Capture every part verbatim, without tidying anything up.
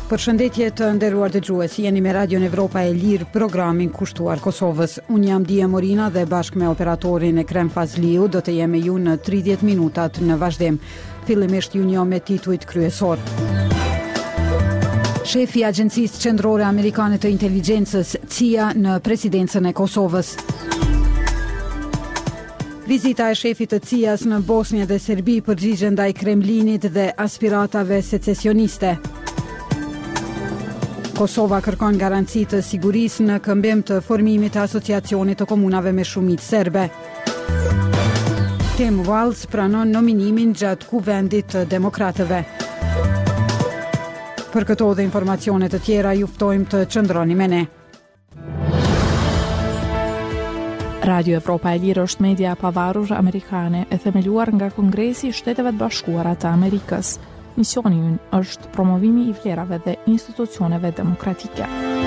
Përshëndetje të nderuar dëgjues, jeni me Radion Evropa e Lirë, programin kushtuar Kosovës. Unë jam Dia Morina dhe bashkë me operatorin Ekrem Fazliu do të jemi ju në tridhjetë minutat në vazhdim. Fillimisht ju njoh me titujt kryesor. Shefi i Agjencisë Qendrore Amerikane të Inteligjencës C I A në presidencën e Kosovës. Vizita e shefit të C I A-s në Bosnjë dhe Serbi përgjigje ndaj Kremlinit dhe aspiratave secesioniste. Kosova kërkon garanci të sigurisë në këmbim të formimit të asociacionit të komunave me shumicë serbe. Tim Walz pranon nominimin gjatë kuvendit të demokratëve. Për këto dhe informacione të tjera ju ftojmë të qëndroni me ne. Radio Evropa e Lirë është media e pavarur amerikane e themeluar nga Kongresi i Shteteve të Bashkuara të Amerikës. Misioni ynë është promovimi i vlerave dhe institucioneve demokratike.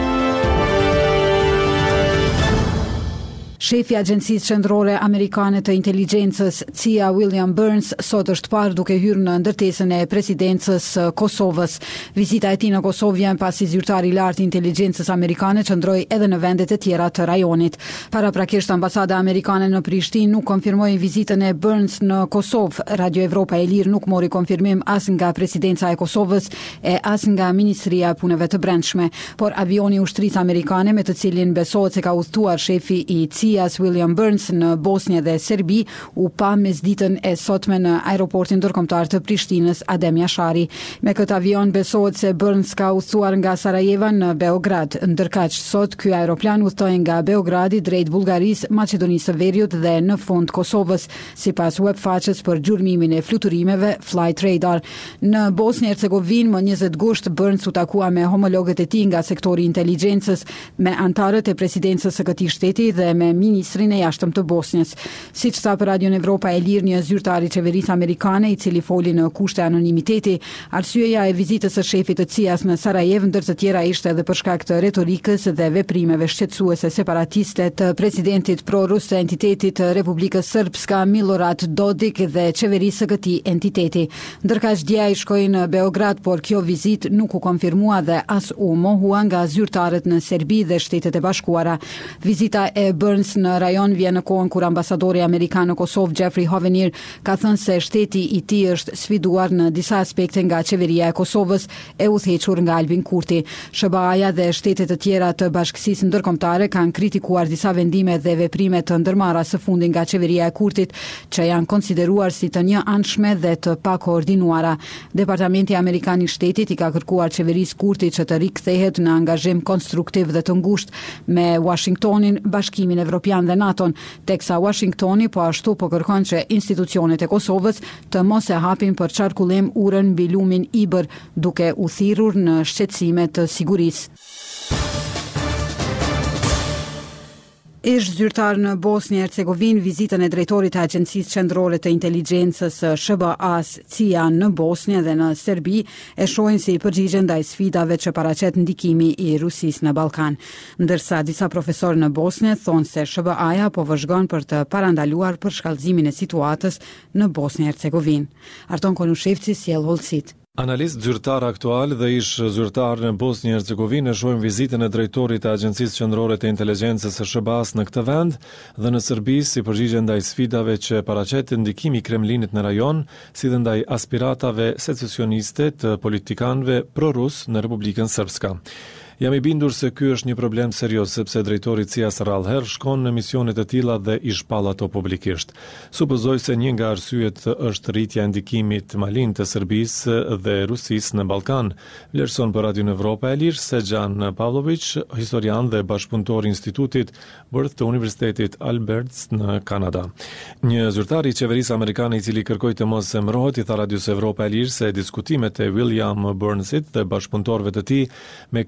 Shefi i Agjencisë Qendrore Amerikane të Inteligjencës C I A William Burns sot është parë duke hyrë në ndërtesën e presidencës së Kosovës. Vizita e tij në Kosovë vjen pasi zyrtari i lartë i inteligjencës amerikane qëndroi edhe në vendet e tjera të rajonit. Paraprakisht ambasada amerikane në Prishtinë nuk konfirmoi vizitën e Burns në Kosovë. Radio Evropa e Lirë nuk mori konfirmim as nga presidenca e Kosovës e as nga Ministria e Punëve të Brendshme, por avioni i ushtrisë amerikane me të cilin besohet se ka udhëtuar shefi i C I A-s William Burns në Bosnjë dhe Serbi u pa mesditën e sotme në aeroportin ndërkombëtar të Prishtinës Adem Jashari. Me këtë avion besohet se Burns ka udhëtuar nga Sarajeva në Beograd. Ndërkaq sot ky aeroplan udhëtoi nga Beogradi drejt Bullgarisë, Maqedonisë së Veriut dhe në fund Kosovës, sipas webfaqes për gjurmimin e fluturimeve Flight Radar. Në Bosnjë Hercegovinë më njëzet gusht Burns u takua me homologët e tij nga sektori i inteligjencës, me antarët e presidencës së këtij shteti dhe me ministrin e jashtëm të Bosnjës. Siç tha për Radion Evropa e Lirë një zyrtar i qeverisë amerikane i cili foli në kushte anonimiteti, arsyeja e vizitës së shefit të C I A-s në Sarajevo ndër të tjera ishte edhe për shkak të retorikës dhe veprimeve shqetësuese separatiste të presidentit prorus të entitetit të Republikës Srpska Milorad Dodik dhe qeverisë së këtij entiteti. Ndërkaq dje ai shkoi në Beograd, por kjo vizitë nuk u konfirmua dhe as u mohua nga zyrtarët në Serbi dhe Shtetet e Bashkuara. Vizita e Burns në rajon vjen në kohën kur ambasadori amerikan në Kosovë Jeffrey Hovenier ka thënë se shteti i tij është sfiduar në disa aspekte nga qeveria e Kosovës e udhëhequr nga Albin Kurti. S B A-ja dhe shtetet të tjera të bashkësisë ndërkombëtare kanë kritikuar disa vendime dhe veprime të ndërmarra së fundi nga qeveria e Kurtit, që janë konsideruar si të njëanshme dhe të pakoordinuara. Departamenti amerikan i shtetit i ka kërkuar qeverisë Kurtit që të rikthehet në angazhim konstruktiv dhe të ngushtë me Washingtonin, Bashkimin Evropian dhe NATO-n, teksa Washingtoni po ashtu po kërkon që institucionet e Kosovës të mos e hapin për qarkullim urën mbi lumin Ibër, duke u thirrur në shqetësime të sigurisë. Ish zyrtar në Bosnjë Hercegovinë vizitën e drejtorit të Agjencisë Qendrore të Inteligjencës S B A-s C I A në Bosnjë dhe në Serbi e shohin si përgjigje ndaj sfidave që paraqet ndikimi i Rusisë në Ballkan. Ndërsa disa profesorë në Bosnjë thonë se S B A-ja po vëzhgon për të parandaluar për shkallëzimin e situatës në Bosnjë Hercegovinë. Arton Konushevci sjell hollësit. Analist zyrtar aktual dhe ish zyrtar në Bosnjë Hercegovinë shohin vizitën e drejtorit të Agjencisë Qendrore të Inteligjencës së S B A-s në këtë vend dhe në Serbi si përgjigje ndaj sfidave që paraqet ndikimi i Kremlinit në rajon, si dhe ndaj aspiratave secesioniste të politikanëve prorus në Republikën Srpska. Jam i bindur se ky është një problem serioz sepse drejtori i C I A-s rrallëherë shkon në misione të tilla dhe i shpall ato publikisht. Supozoj se një nga arsyet është rritja e ndikimit malin të Serbisë dhe Rusisë në Ballkan. Vlerëson për Radion Evropa e Lirë Sejan Pavlović, historian dhe bashkëpunëtor i Institutit Worth të Universitetit Alberts në Kanada. Një zyrtar i qeverisë amerikane i cili kërkoi të mos emërohet i tha Radios Evropa e Lirë se diskutimet e William Burnsit dhe bashkëpunëtorëve të tij me kreun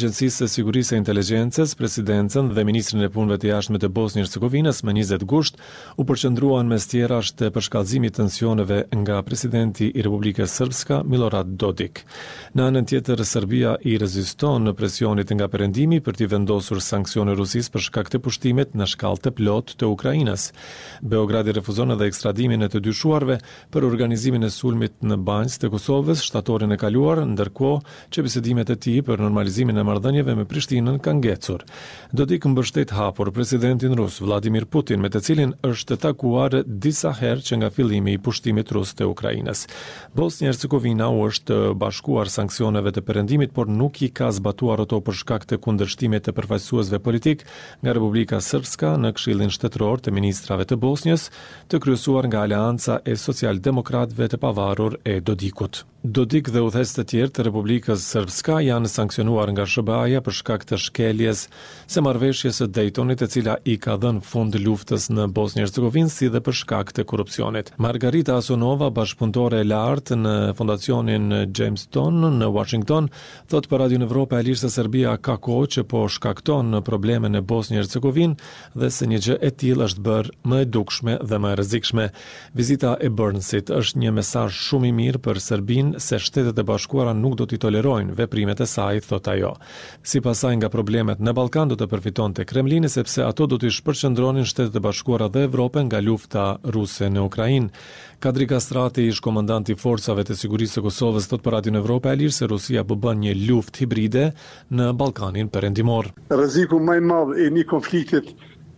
Agjencisë së Sigurisë e Inteligjencës, Presidencën dhe Ministrin e Punëve të Jashtme të Bosnjë-Hercegovinës më njëzet gusht u përqendruan mes tjerash të përshkallëzimit tensioneve nga presidenti i Republikës Srpska Milorad Dodik. Në anën tjetër, Serbia i reziston në presionit nga perëndimi për t'i vendosur sanksione Rusisë për shkak të pushtimit në shkallë të plot të Ukrainës. Beogradi refuzon edhe ekstradimin e të dyshuarve për organizimin e sulmit në Banjës të Kosovës shtatorin e kaluar, ndërkohë që bisedimet e tij për normalizimin e marrëdhënieve me Prishtinën kanë ngecur. Dodik mbështet hapur presidentin rus Vladimir Putin, me të cilin është takuar disa herë që nga fillimi i pushtimit rus të Ukrainës. Bosnjë-Hercegovina u është bashkuar sanksioneve të perëndimit, por nuk i ka zbatuar ato për shkak të kundërshtimit të përfaqësuesve politik nga Republika Srpska në Këshillin Shtetëror të Ministrave të Bosnjës, të kryesuar nga Aleanca e Socialdemokratëve të Pavarur e Dodikut. Dodik dhe udhëheqës të tjerë të Republikës Srpska janë sankcionuar nga S B A-ja për shkak të shkeljes së marrëveshjes së Daytonit, e cila i ka dhënë fund luftës në Bosnjë-Hercegovinë, si dhe për shkak të korrupsionit. Margarita Asonova, bashkëpunëtore e lartë në Fondacionin Jamestown në Washington, thot për Radio Evropa e Lirë se Serbia ka kohë që po shkakton probleme në Bosnjë-Hercegovinë dhe se një gjë e tillë është bërë më e dukshme dhe më e rrezikshme. Vizita e Burnsit është një mesazh shumë i mirë për Serbinë se Shtetet e Bashkuara nuk do t'i tolerojnë veprimet e saj, thot ajo. Sipas saj, nga problemet në Ballkan do të përfitonte Kremlini, sepse ato do t'i shpërqendronin Shtetet e Bashkuara dhe Evropën nga lufta ruse në Ukrainë. Kadri Kastrati, ish komandant i forcave të sigurisë së Kosovës, thot për Radio Evropa e Lirë se Rusia po bën një luftë hibride në Ballkanin Perëndimor. Rreziku më i madh i një konfliktit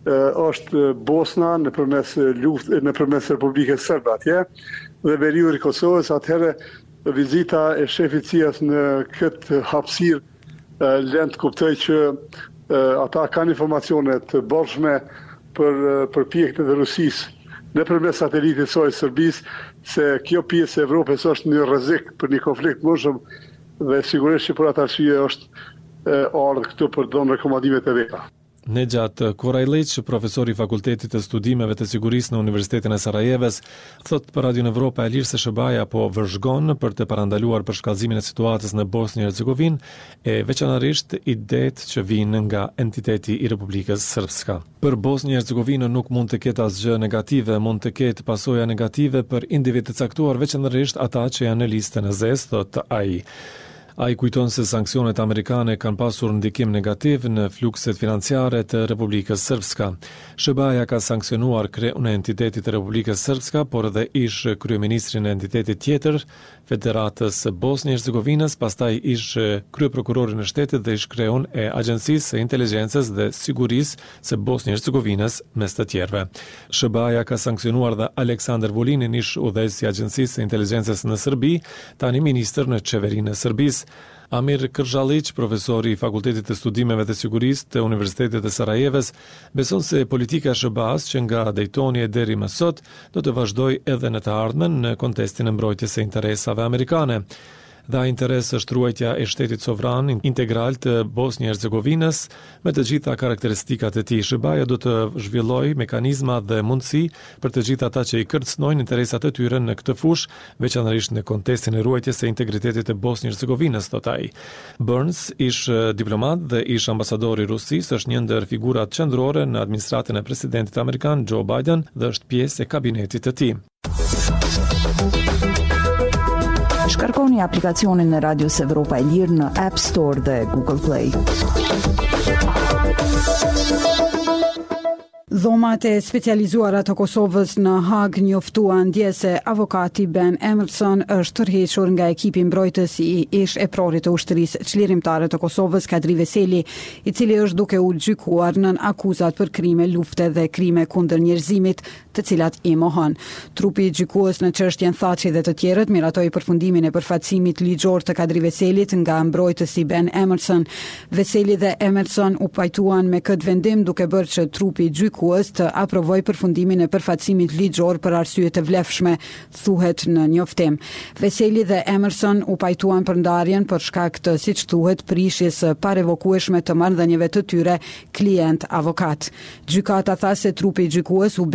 është Bosna nëpërmes luftë nëpërmes Republikës Serbe atje dhe veriuri i Kosovës. Atëherë vizita e shefit C I A-s në këtë hapësirë lën të kuptoj që ata kanë informacione të bollshme për përpjekjet e Rusisë nëpërmes satelitit soj Serbisë, se kjo pjesë e Evropës është një rrezik për një konflikt më shumë, dhe sigurisht që për atë arsye është ardhur këtu për të dhënë rekomandimet e veta. Nejat Korajlić, profesor i Fakultetit të Studimeve të Sigurisë në Universitetin e Sarajevës, thot për Radio Evropa e Lirë se S B A-ja po vëzhgon për të parandaluar përshkallëzimin e situatës në Bosnjë-Hercegovinë, e veçanërisht idetë që vijnë nga entiteti i Republikës Srpska. Për Bosnjë-Hercegovinën nuk mund të ketë asgjë negative, mund të ketë pasoja negative për individ të caktuar, veçanërisht ata që janë në listën e zezë, thot ai. Ai kujton se sanksionet amerikane kanë pasur ndikim negativ në flukset financiare të Republikës Srpska. S B A-ja ka sankcionuar kreun e entitetit të Republikës Srpska, por edhe ish kryeministrin e entitetit tjetër, Federatës së Bosnjë-Hercegovinës, pastaj ish kryeprokurorin e shtetit dhe ish kreun e Agjencisë së Inteligjencës dhe Sigurisë së Bosnjë-Hercegovinës, mes të tjerëve. S B A-ja ka sankcionuar dhe Aleksandar Vulinin, ish udhëheqës i Agjencisë së Inteligjencës në Serbi, tani ministër në qeverinë e Serbisë. Amir Krzhalić, profesori i Fakultetit të Studimeve të Sigurisë të Universitetit të Sarajevës, beson se politika e S B A-s që nga Daytoni e deri më sot do të vazhdojë edhe në të ardhmen në kontekstin e mbrojtjes së interesave amerikane. Dha interes është ruajtja e shtetit sovran integral të Bosnjë-Hercegovinës me të gjitha karakteristikat e tij. S B A-ja do të zhvillojë mekanizma dhe mundësi për të gjithë ata që i kërcënojnë interesat e tyre në këtë fushë, veçanërisht në kontekstin e ruajtjes së integritetit të Bosnjë-Hercegovinës, thot ai. Burns, ish diplomat dhe ish ambasador i Rusisë, është një ndër figurat qendrore në administratën e presidentit amerikan Joe Biden dhe është pjesë e kabinetit të tij. Shkarkoni aplikacionin e Radios Evropa e Lirë në App Store dhe Google Play. Dhomat e specializuara të Kosovës në Hag njoftuan dje se avokati Ben Emerson është tërhequr nga ekipi mbrojtës i ish e prorit të ushtrisë çlirimtare të Kosovës, Kadri Veseli, i cili është duke u gjykuar nën akuzat për krime lufte dhe krime kundër njerëzimit, të cilat i mohon. Trupi i gjykues në çështjen Thaçi dhe të tjerët miratoi përfundimin e përfaqësimit ligjor të Kadri Veselit nga mbrojtësi Ben Emerson. Veseli dhe Emerson u pajtuan me këtë vendim duke bërë që trupi i gjykues të aprovoj përfundimin e përfaqësimit ligjor për arsye të vlefshme, thuhet në njoftim. Veseli dhe Emerson u pajtuan për ndarjen për shkak të, siç thuhet, prishjes së parevokueshme të marrëdhënieve të tyre klient-avokat. Gjykata tha se trupi i gjykues u bin se do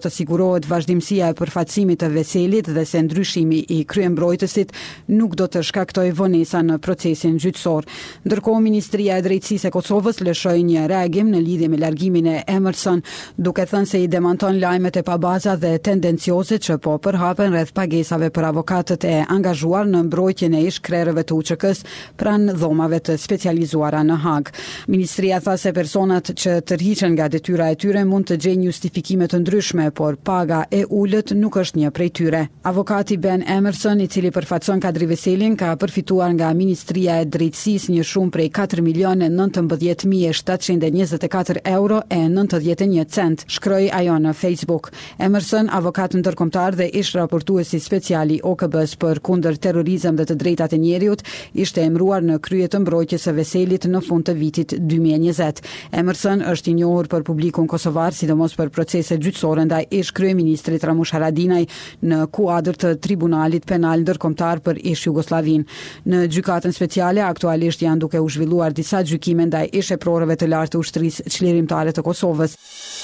të sigurohet vazhdimësia e përfaqësimit të veselit dhe se ndryshimi i kryembrojtësit nuk do të shkaktoj vonesa në procesin gjyqësor. Ndërkohë, Ministria e Drejtësisë e Kosovës lëshoi një reagim në lidhje me largimin e Emerson, duke thënë se i demanton lajmet e pabaza dhe tendencioze që po përhapen rreth pagesave për avokatët e angazhuar në mbrojtjen e ish-krerëve të U Q K-s pranë dhomave të specializuara në Hag. Ministria tha se personat që tërhiqen nga detyra e tyre mund të gjejnë justifikime të ndryshme, por paga e ulët nuk është një prej tyre. Avokati Ben Emerson, i cili përfaqëson Kadri Veselin, ka përfituar nga Ministria e Drejtësisë një shumë prej katër milionë nëntëmbëdhjetë mijë shtatëqind e njëzet e katër euro e nëntëdhjetë e një cent, shkroi ajo në Facebook. Emerson, avokat ndërkombëtar dhe ish raportuesi special i O K B-s për kundër terrorizëm dhe të drejtat e njeriut, ishte emëruar në krye të mbrojtjes së Veselit në fund të vitit dy mijë e njëzet. Emerson është i njohur për publikun kosovar, sidomos për procese gjyqësore ndaj ish kryeministrit Ramush Haradinaj në kuadër të Tribunalit Penal Ndërkombëtar për ish Jugosllavin. Në gjykatën speciale aktualisht janë duke u zhvilluar disa gjykime ndaj ish eprorëve të lartë të ushtrisë çlirimtare të Kosovës.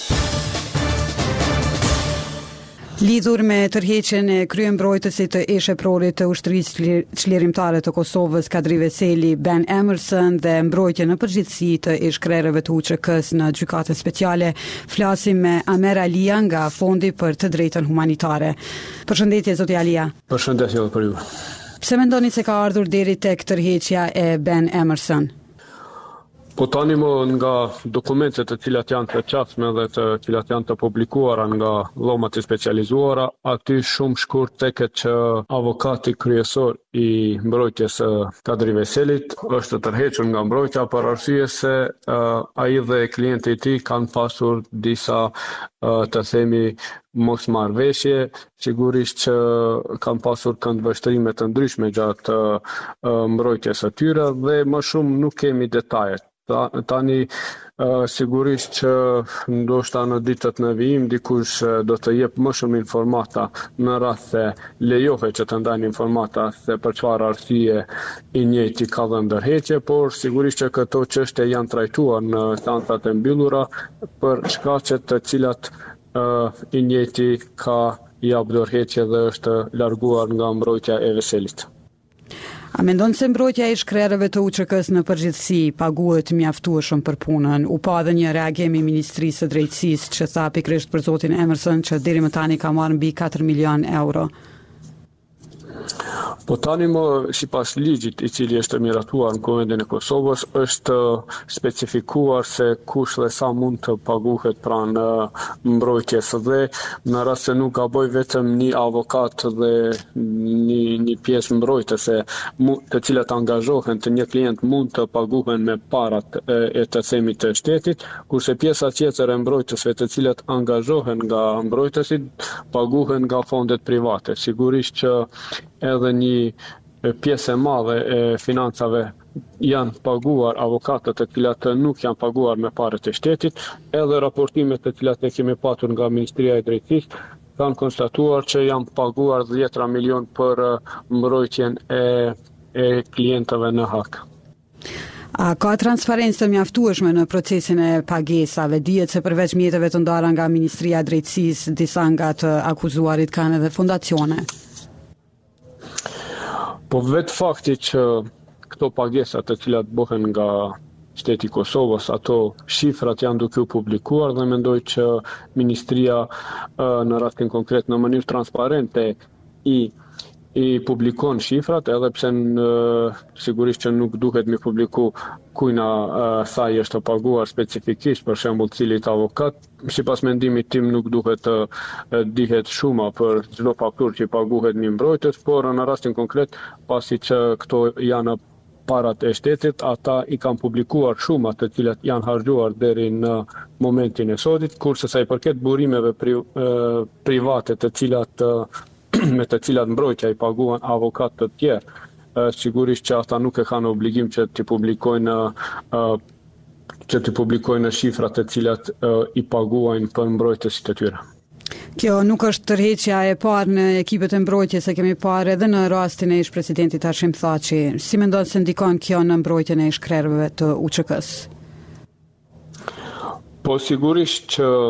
Lidhur me tërheqjen e kryembrojtësit të ish eprorit të ushtrisë çlirimtare të Kosovës Kadri Veseli, Ben Emerson dhe mbrojtjen në përgjithësi të ish krerëve të U Q K-s në gjykatën speciale, flasim me Amer Alia nga Fondi për të Drejtën Humanitare. Përshëndetje zoti Alia. Përshëndetje edhe për ju. Pse mendoni se ka ardhur deri tek tërheqja e Ben Emerson? Po tani më nga dokumentet të cilat janë të qasme dhe të cilat janë të publikuara nga dhomat e specializuara, aty shumë shkurt teket që avokati kryesor i mbrojtjes Kadri Veselit është tërhequr nga mbrojtja për arsye se uh, ai dhe klienti i tij kanë pasur disa uh, të themi mos marrëveshje, sigurisht që kanë pasur këndvështrime të ndryshme gjatë uh, mbrojtjes së tyre dhe më shumë nuk kemi detajet. Tani uh, sigurisht që ndoshta në ditët në vijim dikush uh, do të jep më shumë informata në rast se lejohet që të ndajnë informata se për çfarë arsye i njëjti ka dhënë ndërheqje, por sigurisht që këto çështje janë trajtuar në seancat e mbyllura për shkaqe të cilat uh, i njëjti ka jap ndërheqje dhe është larguar nga mbrojtja e Veselit. A mendon se mbrojtja e ish-krerëve të U Q K-s në përgjithësi paguhet mjaftueshëm për punën? U pa edhe një reagim i Ministrisë së Drejtësisë që tha pikërisht për zotin Emerson që deri më tani ka marrë mbi katër milionë euro. Po tani më sipas ligjit i cili është miratuar në Kuvendin e Kosovës është specifikuar se kush dhe sa mund të paguhet pranë mbrojtjes dhe në rast se nuk gaboj vetëm një avokat dhe një, një pjesë mbrojtëse të cilat angazhohen të një klient mund të paguhen me parat e, e të themit të shtetit, kurse pjesa tjetër e mbrojtësve të cilat angazhohen nga mbrojtësit paguhen nga fondet private. Sigurisht që edhe një pjesë e madhe e financave janë paguar avokatët të cilat nuk janë paguar me parët e shtetit, edhe raportimet të cilat ne kemi patur nga Ministria e Drejtësisë kanë konstatuar që janë paguar dhjetra milion për mbrojtjen e, e klientëve në Hag. A ka transparencë të mjaftueshme në procesin e pagesave? Dihet se përveç mjeteve të ndara nga Ministria e Drejtësisë, disa nga të akuzuarit kanë edhe fondacione. Po vetë fakti që këto pagesat të cilat bëhen nga shteti i Kosovës, ato shifrat janë duke u publikuar dhe mendoj që Ministria në rastin konkret në mënyrë transparente i i publikon shifrat, edhe pse në, sigurisht që nuk duhet mi publiku kujna uh, saj është paguar specifikisht, për shembull cilit avokat. Sipas mendimit tim nuk duhet të uh, dihet shuma për çdo fakturë që paguhet një mbrojtës, por në rastin konkret, pasi që këto janë parat e shtetit, ata i kanë publikuar shumat të cilat janë harxhuar deri në momentin e sodit, kurse sa i përket burimeve pri, uh, private të cilat uh, me të cilat mbrojtja i paguan avokat të tjerë, sigurisht që ata nuk e kanë obligim që t'i publikojnë që t'i publikojnë shifrat të cilat i paguajnë për mbrojtësit e tyre. Kjo nuk është tërheqja e parë në ekipet e mbrojtjes, e kemi parë edhe në rastin e ish-presidentit Hashim Thaçi. Si mendon se ndikon kjo në mbrojtjen e ish-krerëve të U Q K-s? Po sigurisht që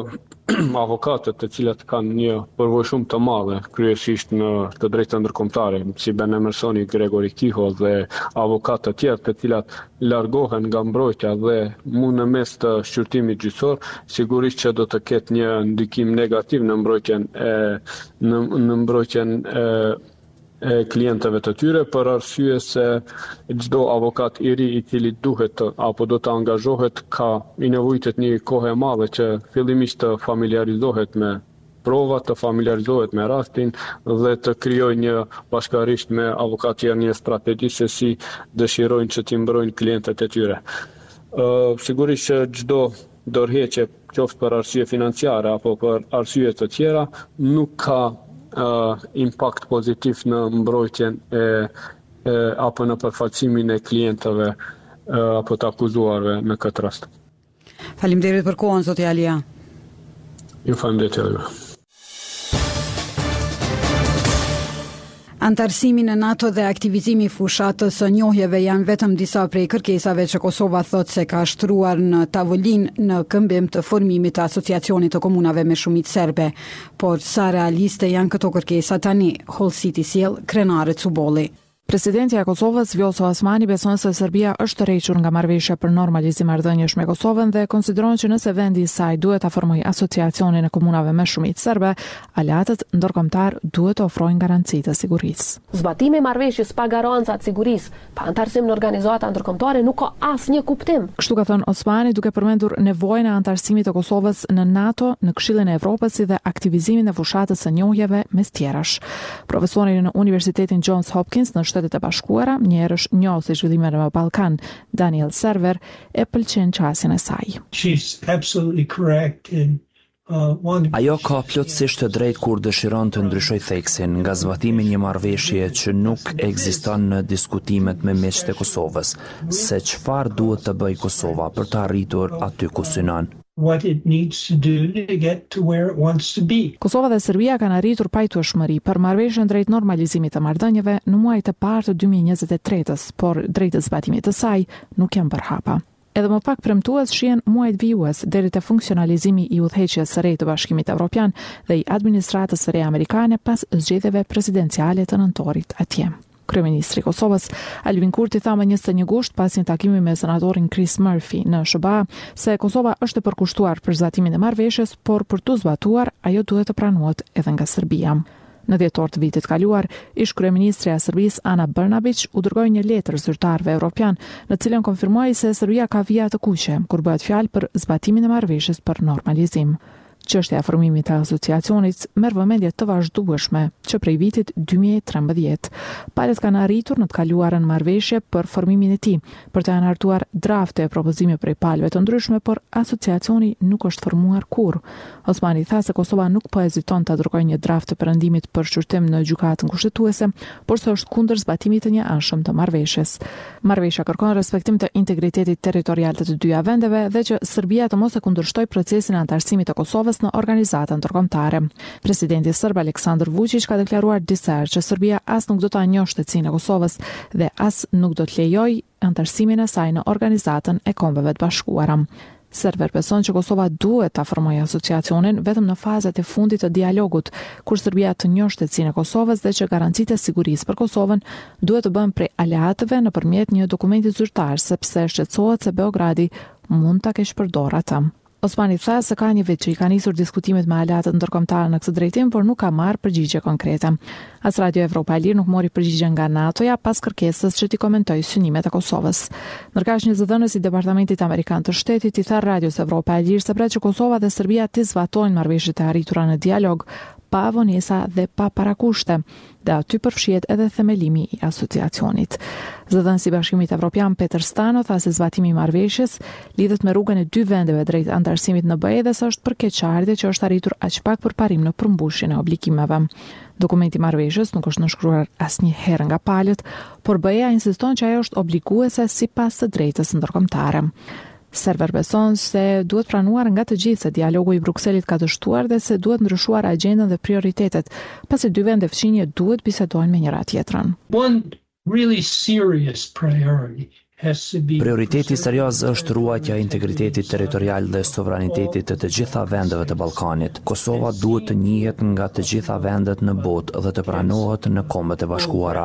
avokatët të cilat kanë një përvojë shumë të madhe, kryesisht në të drejtë ndërkombëtare, si Ben Emersoni, Gregory Kiho dhe avokatë të tjerë të cilat largohen nga mbrojtja dhe mund në mes të shqyrtimit gjyqësor, sigurisht që do të ketë një ndikim negativ në mbrojtjen e në, në mbrojtjen e e klientëve të tyre, për arsye se çdo avokat i ri i cili duhet të, apo do të angazhohet ka i nevojitet një kohë e madhe që fillimisht të familiarizohet me provat, të familiarizohet me rastin dhe të krijojë një bashkërisht me avokat tjerë një strategji se si dëshirojnë që t'i mbrojnë klientët e tyre. Uh, sigurisht që çdo dorëheqje, qoftë për arsye financiare apo për arsye të tjera, nuk ka Uh, impact pozitiv në mbrojtjen e, e apo në përfaqësimin e klientëve uh, apo të akuzuarve në këtë rast. Faleminderit për kohën, zoti Alia. Ju faleminderit juve. Antarësimi në NATO dhe aktivizimi i fushatës së njohjeve janë vetëm disa prej kërkesave që Kosova thotë se ka shtruar në tavolinë në këmbim të formimit të Asociacionit të Komunave me Shumicë Serbe. Por sa realiste janë këto kërkesa tani? Holsiti sjell Krenare Cubolli. Presidenti i Kosovës Vjosa Osmani beson se Serbia është tërhequr nga marrëveshja për normalizim marrëdhëniesh me Kosovën dhe konsideron që nëse vendi i saj duhet ta formojë asociacionin e komunave me shumicë serbe, aleatët ndërkombëtar duhet të ofrojnë garanci të sigurisë. Zbatimi i marrëveshjes pa garanca të sigurisë, pa antarësim në organizata ndërkombëtare nuk ka asnjë kuptim. Kështu ka thënë Osmani, duke përmendur nevojën e antarësimit të Kosovës në NATO, në Këshillin e Evropës si dhe aktivizimin e fushatës së njohjeve mes tjerash. Profesori në Universitetin Johns Hopkins në Shtetet e Bashkuara, njerësh njohës i zhvillimeve në Ballkan, Daniel Server, e pëlqen qasjen e saj. She's absolutely correct in uh, one... Ajo ka plotësisht të drejtë kur dëshiron të ndryshoj theksin nga zbatimi një marrëveshje që nuk ekziston në diskutimet me miqtë e Kosovës, se çfarë duhet të bëjë Kosova për të arritur aty ku synon. What it needs to do to get to where it wants to be. Kosova dhe Serbia kanë arritur pajtueshmëri për marrëveshjen drejt normalizimit të marrëdhënieve në muajt e parë të dy mijë e njëzet e tretës, por drejt zbatimit të saj nuk janë bërë hapa. Edhe më pak premtues shihen muajt vijues deri te funksionalizimi i udhëheqjes së re të Bashkimit Evropian dhe i administratës së re amerikane pas zgjedhjeve presidenciale të nëntorit atje. Kryeministri i Kosovës Albin Kurti tha më njëzet e një gusht pas një takimi me senatorin Chris Murphy në S B A se Kosova është e përkushtuar për zbatimin e marrëveshjes, por për tu zbatuar ajo duhet të pranohet edhe nga Serbia. Në dhjetor të vitit kaluar, ish kryeministri e Serbisë Ana Brnabić u dërgoi një letër zyrtarëve evropian, në cilën konfirmoi se Serbia ka vija të kuqe kur bëhet fjalë për zbatimin e marrëveshjes për normalizim. Çështja e formimit të asociacionit merr vëmendje të vazhdueshme që prej vitit dy mijë e trembëdhjetë. Palët kanë arritur në të kaluarën marrëveshje për formimin e tij, për të anartuar drafte e propozime prej palëve të ndryshme, por asociacioni nuk është formuar kurrë. Osmani tha se Kosova nuk po heziton të dërgojë një draft të perëndimit për shqyrtim në gjykatën kushtetuese, por se është kundër zbatimit të njëanshëm të marrëveshjes. Marrëveshja kërkon respektim të integritetit territorial të të dyja vendeve dhe që Serbia të mos e kundërshtojë procesin e antarësimit të Kosovës në organizata ndërkombëtare. Presidenti serb Aleksandar Vučić ka deklaruar disa herë që Serbia as nuk do ta njohë shtetësinë e Kosovës dhe as nuk do të lejojë antarësimin e saj në organizatën e Kombeve të Bashkuara. Server beson që Kosova duhet ta formojë asociacionin vetëm në fazat e fundit të dialogut, kur Serbia të njohë shtetësinë e Kosovës dhe që garancitë e sigurisë për Kosovën duhet të bëhen prej aleatëve nëpërmjet një dokumenti zyrtar, sepse shqetësohet se Beogradi mund ta keq përdorë atë. Osmani tha se ka një vit që i ka nisur diskutimet me aleatët ndërkombëtar në këtë drejtim, por nuk ka marrë përgjigje konkrete. As Radio Evropa e Lirë nuk mori përgjigje nga NATO-ja pas kërkesës që t'i komentoj synimet e Kosovës. Ndërkaq një zëdhënës i Departamentit Amerikan të Shtetit i tha Radios Evropa e Lirë se pret që Kosova dhe Serbia t'i zbatojnë marrëveshjet e arritura në dialog, pa vonesa dhe pa parakushte, dhe aty përfshihet edhe themelimi i asociacionit. Zëdhënësi i Bashkimit Evropian Peter Stano tha se zbatimi i marrëveshjes lidhet me rrugën e dy vendeve drejt antarësimit në B E dhe se është për keqardhje që është arritur aq pak përparim në përmbushjen e obligimeve. Dokumenti i marrëveshjes nuk është nënshkruar asnjëherë nga palët, por B E-ja insiston që ajo është obliguese sipas të drejtës ndërkombëtare. Server beson se duhet pranuar nga të gjithë se dialogu i Brukselit ka dështuar dhe se duhet ndryshuar agjendën dhe prioritetet, pasi dy vende fqinje duhet bisedojnë me njëra tjetrën. One really serious priority Prioriteti serioz është ruajtja e integritetit territorial dhe sovranitetit të të gjitha vendeve të Ballkanit. Kosova duhet të njihet nga të gjitha vendet në botë dhe të pranohet në Kombet e Bashkuara.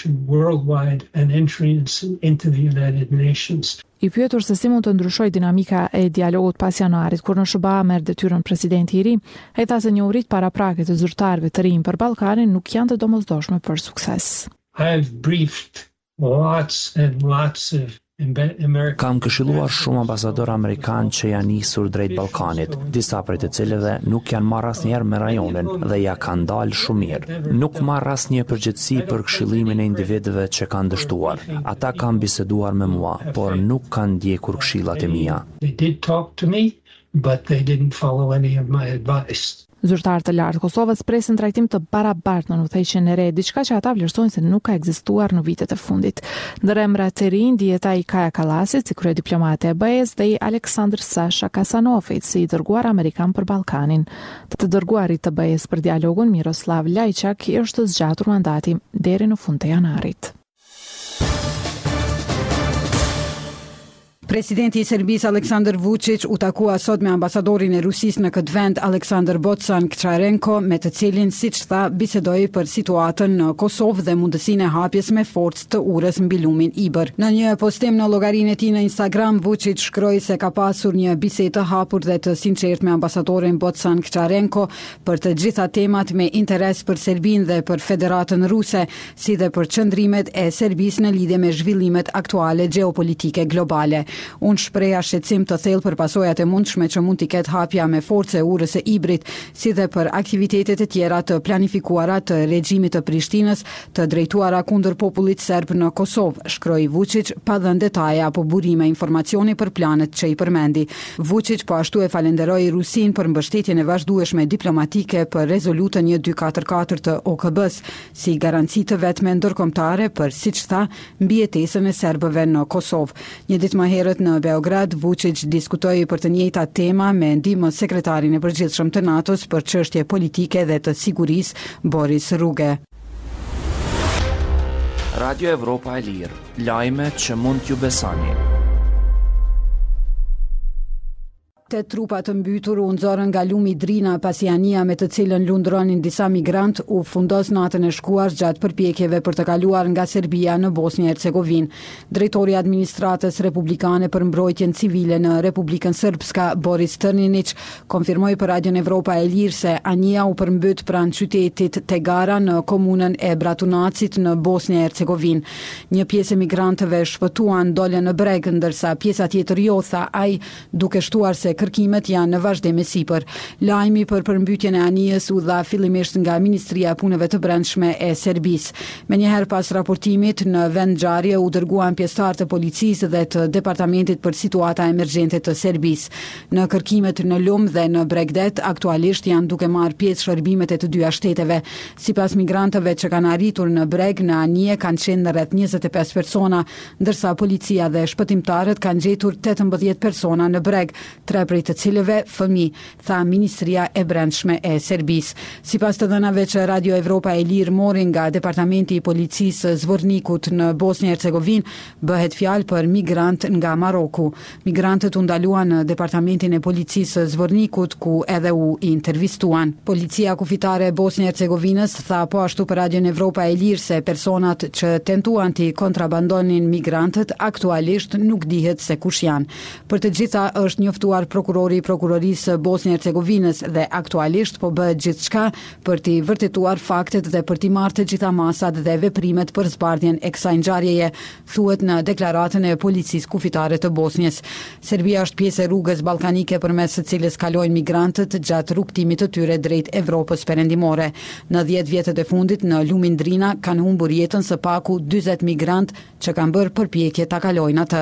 I pyetur se si mund të ndryshojë dinamika e dialogut pas janarit, kur në S B A merr detyrën presidenti i ri, ai tha se njohurit paraprake të zyrtarëve të rinj për Ballkanin nuk janë të domosdoshme për sukses. I've briefed lots and lots of Kam këshilluar shumë ambasador amerikan që janë nisur drejt Ballkanit, disa prej të cilëve nuk janë marrë asnjëherë me rajonin dhe ja kanë dalë shumë mirë. Nuk marr asnjë përgjegjësi për këshillimin e individëve që kanë dështuar. Ata kanë biseduar me mua, por nuk kanë ndjekur këshillat e mia. They did talk to me, but they didn't follow any of my advice. Zyrtarët të lartë Kosovës presin trajtim të barabartë në udhëheqjen e re, diçka që ata vlerësojnë se nuk ka ekzistuar në vitet e fundit. Ndër emrat e rinj ndihet ai Kaja Kallasit, si kryediplomate e B E S dhe i Aleksandr Sasha Kasanovit, si i dërguar amerikan për Ballkanin. Të dërguarit të B E S për dialogun Miroslav Lajçak i është zgjatur mandati deri në fund të janarit. Presidenti i Serbisë Aleksandar Vučić u takua sot me ambasadorin e Rusisë në këtë vend Aleksandar Bocan Kçarenko, me të cilin, siç tha, bisedoi për situatën në Kosovë dhe mundësinë e hapjes me forcë të urës mbi lumin Ibër. Në një postim në llogarinë e tij në Instagram, Vučić shkroi se ka pasur një bisedë të hapur dhe të sinqertë me ambasadorin Bocan Kçarenko për të gjitha temat me interes për Serbinë dhe për Federatën Ruse, si dhe për qëndrimet e Serbisë në lidhje me zhvillimet aktuale gjeopolitike globale. Unë shpreha shqetësim të thellë për pasojat e mundshme që mund t'i ketë hapja me forcë e urës së Ibrit, si dhe për aktivitetet e tjera të planifikuara të regjimit të Prishtinës të drejtuara kundër popullit serb në Kosovë, shkroi Vučić pa dhënë detaje apo burime informacioni për planet që i përmendi. Vučić po ashtu e falenderoi Rusinë për mbështetjen e vazhdueshme diplomatike për rezolutën një dy katër katër të O K B-s, si garanci të vetme ndërkombëtare për, siç tha, mbijetesën e serbëve në Kosovë. Një ditë më herët në Beograd, Vučić diskutoi për të njëjtat tema me ndihmën sekretarin e përgjithshëm të NATO-s për çështje politike dhe të sigurisë, Boris Ruge. Radio Evropa e Lirë, lajme që mund t'ju besoni. Te trupa të mbytur u nxorën nga lumi Drina pasi anija me të cilën lundronin disa migrant u fundos natën e shkuar gjatë përpjekjeve për të kaluar nga Serbia në Bosnjë e Hercegovinë. Drejtori i Administratës Republikane për Mbrojtjen Civile në Republikën Srpska, Boris Trninić, konfirmoi për Radion Evropa e Lirë se anija u përmbyt pranë qytetit Tegara në komunën e Bratunacit në Bosnjë e Hercegovinë. Një pjesë e migrantëve shpëtuan dole në breg, ndërsa pjesa tjetër jo, tha ai, duke shtuar se kërkimet janë në vazhdim e sipër. Lajmi për përmbytjen e anijës u dha fillimisht nga Ministria e Punëve të Brendshme e Serbisë. Menjëherë pas raportimit, në vend ngjarje u dërguan pjesëtar të policisë dhe të Departamentit për Situata Emergjente të Serbisë. Në kërkimet në Lum dhe në Bregdet, aktualisht janë duke marrë pjesë shërbimet e të dyja shteteve. Sipas migrantëve që kanë arritur në breg, në anije kanë qenë rreth njëzet e pesë persona, ndërsa policia dhe shpëtimtarët kanë gjetur tetëmbëdhjetë persona në breg, tre prej të cilëve fëmijë, tha Ministria e Brendshme e Serbisë. Sipas të dhënave që Radio Evropa e Lirë mori nga Departamenti i Policisë Zvornikut në Bosnjë e Hercegovinë, bëhet fjalë për migrant nga Maroku. Migrantët u ndaluan në Departamentin e Policisë Zvornikut, ku edhe u intervistuan. Policia kufitare e Bosnjë e Hercegovinës tha po ashtu për Radio Evropa e Lirë se personat që tentuan të kontrabandonin migrantët aktualisht nuk dihet se kush janë. Për të gjitha është njoftuar prokurori i prokurorisë Bosnjë e Hercegovinës dhe aktualisht po bëhet gjithçka për t'i vërtetuar faktet dhe për t'i marrë të gjitha masat dhe veprimet për zbardhjen e kësaj ngjarjeje, thuhet në deklaratën e policisë kufitare të Bosnjës. Serbia është pjesë e rrugës ballkanike përmes së cilës kalojnë migrantët gjatë rrugtimit të tyre drejt Evropës perëndimore. Në dhjetë vjetët e fundit në lumin Drina kanë humbur jetën së paku dyzet migrant që kanë bërë përpjekje ta kalojnë atë.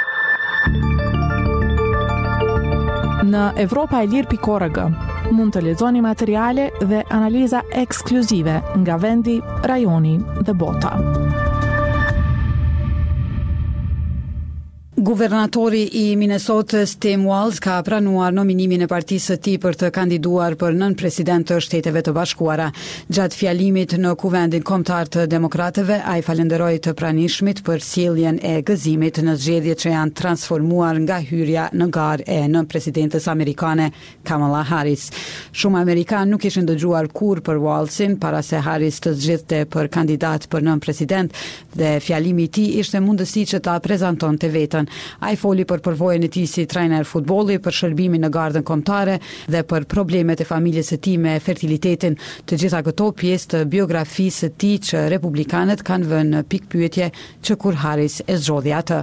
Në Evropa e Lirë pikë org mund të lexoni materiale dhe analiza ekskluzive nga vendi, rajoni dhe bota. Guvernatori i Minnesotës Tim Walz ka pranuar nominimin e partisë së tij për të kandiduar për nën-president të Shteteve të Bashkuara. Gjatë fjalimit në Kuvendin Kombëtar të Demokratëve, ai falenderoi të pranishmit për sjelljen e gëzimit në zgjedhjet që janë transformuar nga hyrja në garë e nën-presidentes amerikane Kamala Harris. Shumë amerikanë nuk ishin dëgjuar kurrë për Walzin para se Harris të zgjidhte për kandidat për nën-president dhe fjalimi i tij ishte mundësi që ta prezantonte veten. Ai foli për përvojën e tij si trajner futbolli, për shërbimin në gardën kombëtare dhe për problemet e familjes së tij me fertilitetin. Të gjitha këto pjesë të biografisë së tij që republikanët kanë vënë në pikpyetje që kur Harris e zgjodhi atë.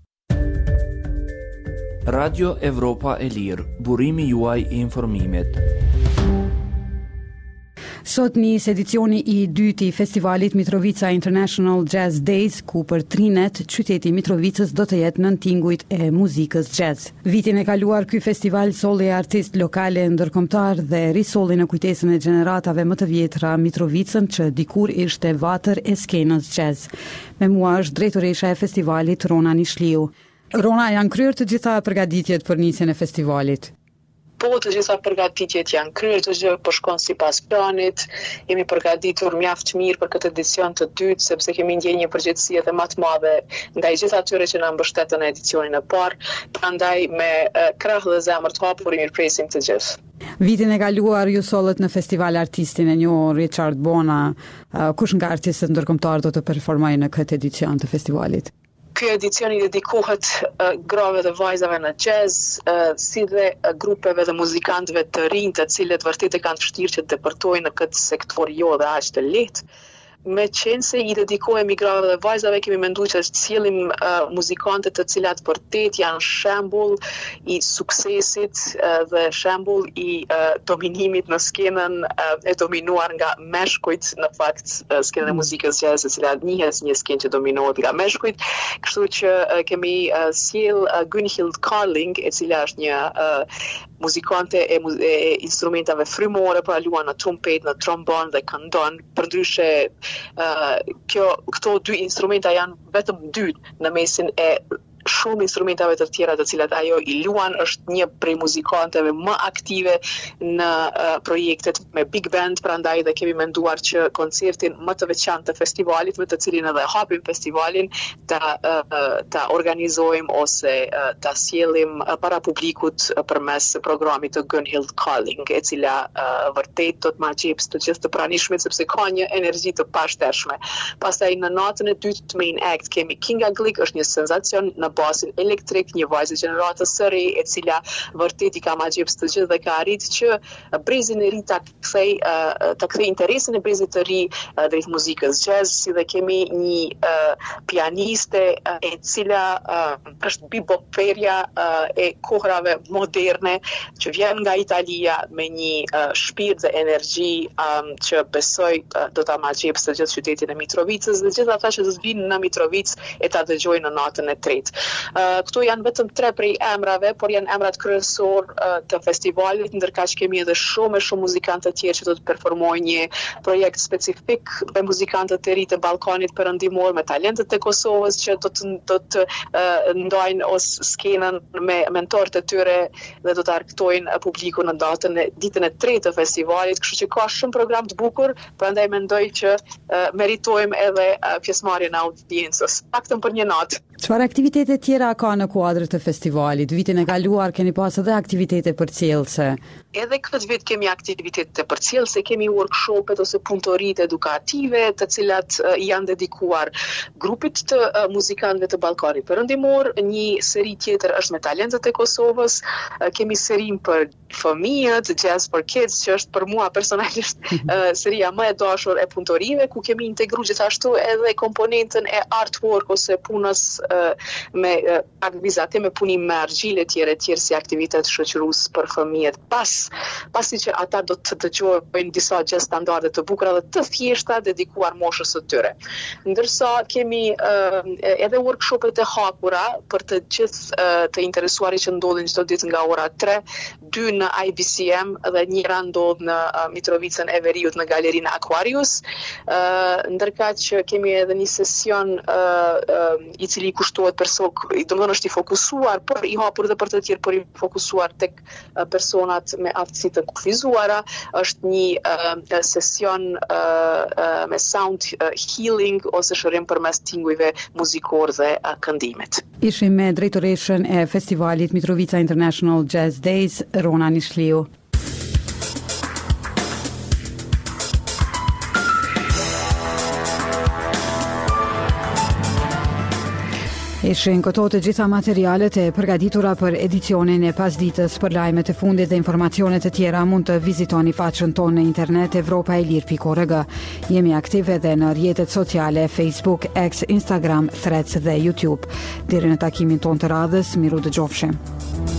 Radio Evropa e Lirë, burimi juaj i informimit. Sot nis edicioni i dytë i festivalit Mitrovica International Jazz Days, ku për trinet qyteti i Mitrovicës do të jetë nën tingujt e muzikës jazz. Vitin e kaluar ky festival solli artist lokale ndërkombëtar dhe risolli në kujtesën e gjeneratave më të vjetra Mitrovicën që dikur ishte vatër e skenës jazz. Me mua është drejtoresha e festivalit Rona Nishliu. Rona, janë kryer të gjitha përgatitjet për nisjen e festivalit? Po, të gjitha përgatitjet janë kryer, të gjë po shkon sipas planit. Jemi përgatitur mjaft mirë për këtë edicion të dytë, sepse kemi ndjenjë një përgjegjësi edhe më të madhe ndaj gjithë atyre që na mbështetën në edicionin e parë. Prandaj me krah dhe zemër të hapur i mirpresim të gjithë. Vitin e kaluar ju sollët në festival artistin e njohur Richard Bona. Kush nga artistët ndërkombëtar do të performojë në këtë edicion të festivalit? Ky edicion i dedikohet uh, grave dhe vajzave në jazz, uh, si dhe uh, grupeve dhe muzikantëve të rinj, të cilët vërtet e kanë vështirë që të depërtojnë në këtë sektor jo dhe aq të lehtë. Me qenë se i dedikohemi grave dhe vajzave, kemi menduar që të sjellim uh, muzikante të cilat vërtet janë shembull i suksesit uh, dhe shembull i uh, dominimit në skenën uh, e dominuar nga meshkujt, në fakt uh, skenën e muzikës jazz, e cila njihet një skenë që dominohet nga meshkujt. Kështu që uh, kemi uh, sjell uh, Gunhild Carling, e cila është një uh, muzikante e, e instrumentave frymore, pra luan në trumpet, në trombon dhe këndon. Përndryshe Uh, kjo, këto dy instrumenta janë vetëm dy në mesin e shumë instrumentave të tjera të cilat ajo i luan. Është një prej muzikanteve më aktive në uh, projektet me big band, prandaj dhe kemi menduar që koncertin më të veçantë të festivalit, me të cilin edhe hapim festivalin, ta uh, ta organizojmë ose uh, ta sjellim uh, para publikut uh, përmes programit të Gunhild Carling, e cila uh, vërtet do të ma gjepë të gjithë të pranishmit, sepse ka një energji të pashtershme. Pastaj në natën e dytë të main act kemi Kinga Glick, është një senzacion në basin elektrik, një vajzë gjeneratës së re, e cila vërtet i ka ma gjepë të gjithë dhe ka arrit që brezin e ri ta kthej ta kthej interesin e brezit të ri drejt muzikës jazz, si dhe kemi një uh, pianiste uh, e cila uh, është bebopperja uh, e kohrave moderne që vjen nga Italia me një uh, shpirt dhe energji um, që besoj uh, do ta ma gjepë të gjithë qytetin e Mitrovicës dhe gjithë ata që do të vinë në Mitrovicë e ta dëgjojnë në natën e tretë. Uh, këtu janë vetëm tre prej emrave, por janë emrat kryesor uh, të festivalit, ndërkaq kemi edhe shumë e shumë muzikantë të tjerë që do të performojnë një projekt specifik me muzikantët të ri të Ballkanit Perëndimor, me talentet e Kosovës që do të do të uh, ndajnë ose skenën me mentorët e tyre dhe do të argëtojnë publikun në datën e ditën e tretë të festivalit, kështu që ka shumë program të bukur, prandaj mendoj që uh, meritojmë edhe uh, pjesëmarrjen e audiencës, paktën për një natë. Çfarë aktivitete tjera ka në kuadër të festivalit? Vitin e kaluar keni pas edhe aktivitete përcjellëse. Edhe këtë vit kemi aktivitete përcjellëse, kemi workshopet ose punëtoritë edukative, të cilat uh, janë dedikuar grupit të uh, muzikantëve të Ballkanit Perëndimor. Një seri tjetër është me talentet e Kosovës. Uh, kemi serim për fëmijët, Jazz for Kids, që është për mua personalisht uh, seria më e dashur e punëtorive, ku kemi integruar gjithashtu edhe komponentën e artwork ose punës uh, me uh, vizate me punim me argjile tjere tjere si aktivitet shoqërues për fëmijët pas pasi që ata do të dëgjojnë disa gjë standarde të bukura dhe të thjeshta dedikuar moshës së tyre. Ndërsa kemi uh, edhe workshope të hakura për të gjithë uh, të interesuarit që ndodhin çdo ditë nga ora tre, dy në I B C M dhe njëra ndodh në uh, Mitrovicën e Veriut në Galerinë Aquarius, uh, ndërka që kemi edhe një sesion uh, uh, i cili kushtohet për sok, domethënë është i fokusuar, por i hapur dhe për të tjerë, por i fokusuar tek uh, personat me aftësi të kufizuara, është një uh, sesion uh, uh, me sound uh, healing ose shërim përmes tingujve muzikor dhe uh, këndimit. Ishim me drejtoreshën e festivalit Mitrovica International Jazz Days, Rona Nishliu. Ishin këto të gjitha materialet e përgatitura për edicionin e pasditës. Për lajmet e fundit dhe informacionet e tjera mund të vizitoni faqen tonë në internet evropa e lir pikë org. Jemi aktiv edhe në rrjetet sociale Facebook, X, Instagram, Threads dhe YouTube. Deri në takimin tonë të radhës, miru dëgjofshim.